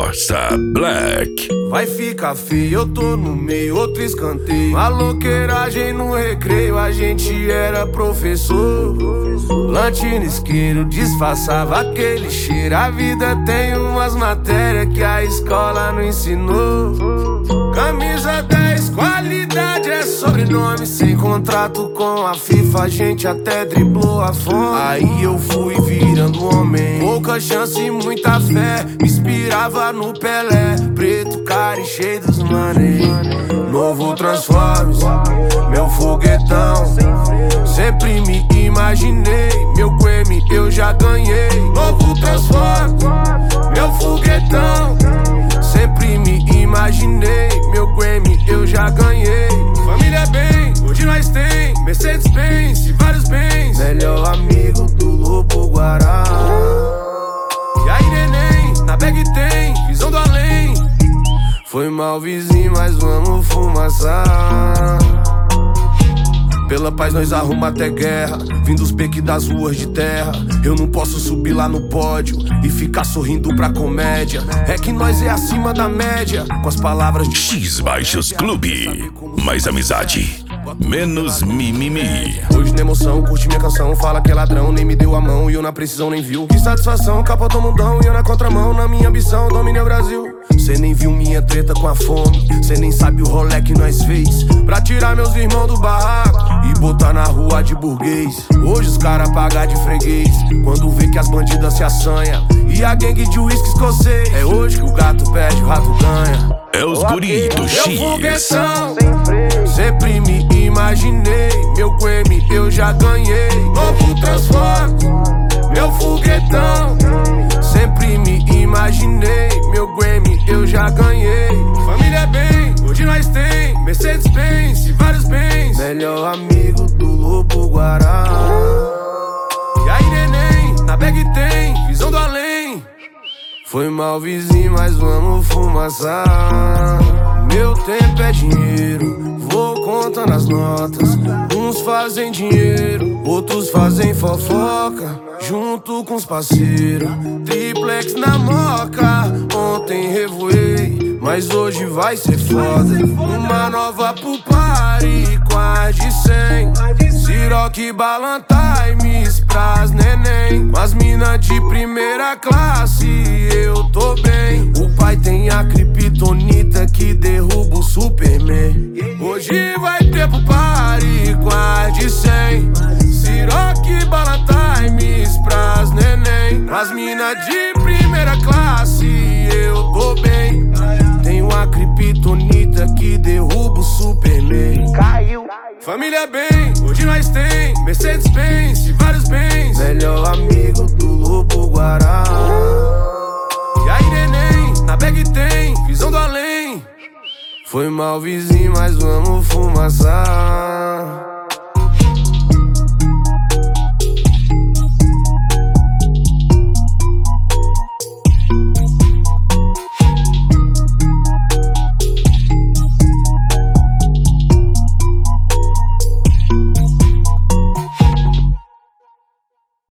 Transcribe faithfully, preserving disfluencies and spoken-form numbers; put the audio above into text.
Costa Black. Vai ficar feio, eu tô no meio, outro escanteio. Maloqueiragem no recreio, a gente era professor. Lanche no isqueiro, disfarçava aquele cheiro. A vida tem umas matérias que a escola não ensinou. Camisa dez, qualidade é sobrenome. Sem contrato com a FIFA, a gente até driblou a fome. Aí eu fui virando homem, pouca chance e muita fé. Me inspirava no Pelé, preto, cara e cheio dos mané. Novo Transformers, meu foguetão. Sempre me imaginei, meu Grammy eu já ganhei. Novo Transformers, meu foguetão. Sempre me imaginei, meu Grammy eu já ganhei. Família bem, hoje nós tem Mercedes-Benz e vários bens. Melhor amigo do Lobo Guará. E aí neném, na bag tem visão do além. Foi mal vizinho, mas vamos fumaçar. Pela paz nós arruma até guerra, vim dos beques das ruas de terra. Eu não posso subir lá no pódio e ficar sorrindo pra comédia. É que nós é acima da média, com as palavras de X Baixos Clube. Mais amizade, menos mimimi. Hoje na emoção, curte minha canção. Fala que é ladrão, nem me deu a mão e eu na precisão nem viu. Que satisfação, capotou o mundão e eu na contramão. Na minha ambição, dominei o Brasil. Cê nem viu minha treta com a fome, cê nem sabe o rolê que nós fez pra tirar meus irmãos do barraco e botar na rua de burguês. Hoje os cara pagam de freguês quando vê que as bandidas se assanha e a gangue de uísque escocês. É hoje que o gato perde, o rato ganha. É os guri do X. Meu foguetão, sempre me imaginei, meu Grammy eu já ganhei. Novo Transformers, meu foguetão. Sempre me imaginei, meu Grammy eu já ganhei. Família bem, hoje nós tem Mercedes-Benz e vários bens. Melhor amigo do Lobo Guará. E aí neném, na bag tem visão do além. Foi mal vizinho, mas vamos fumaçar. Meu tempo é dinheiro, vou contando as notas. Uns fazem dinheiro, outros fazem fofoca. Junto com os parceiros, triplex na moca. Ontem revoei, mas hoje vai ser foda. Uma nova pro party, com a de cem. Ciroc, Ballantimes pras neném. As mina de primeira classe, eu tô bem. O pai tem a criptonita que derruba o Superman. Hoje vai ter pro party, com a de cem. Ciroc, Ballantimes pras neném. As mina de primeira classe, eu tô bem. Tenho a criptonita que derruba o Superman. Caiu. Família bem, hoje nós tem Mercedes-Benz e vários bens. Melhor amigo do Lobo Guará. E aí neném, na bag tem visão do além. Foi mal vizinho, mas vamos fumaçar.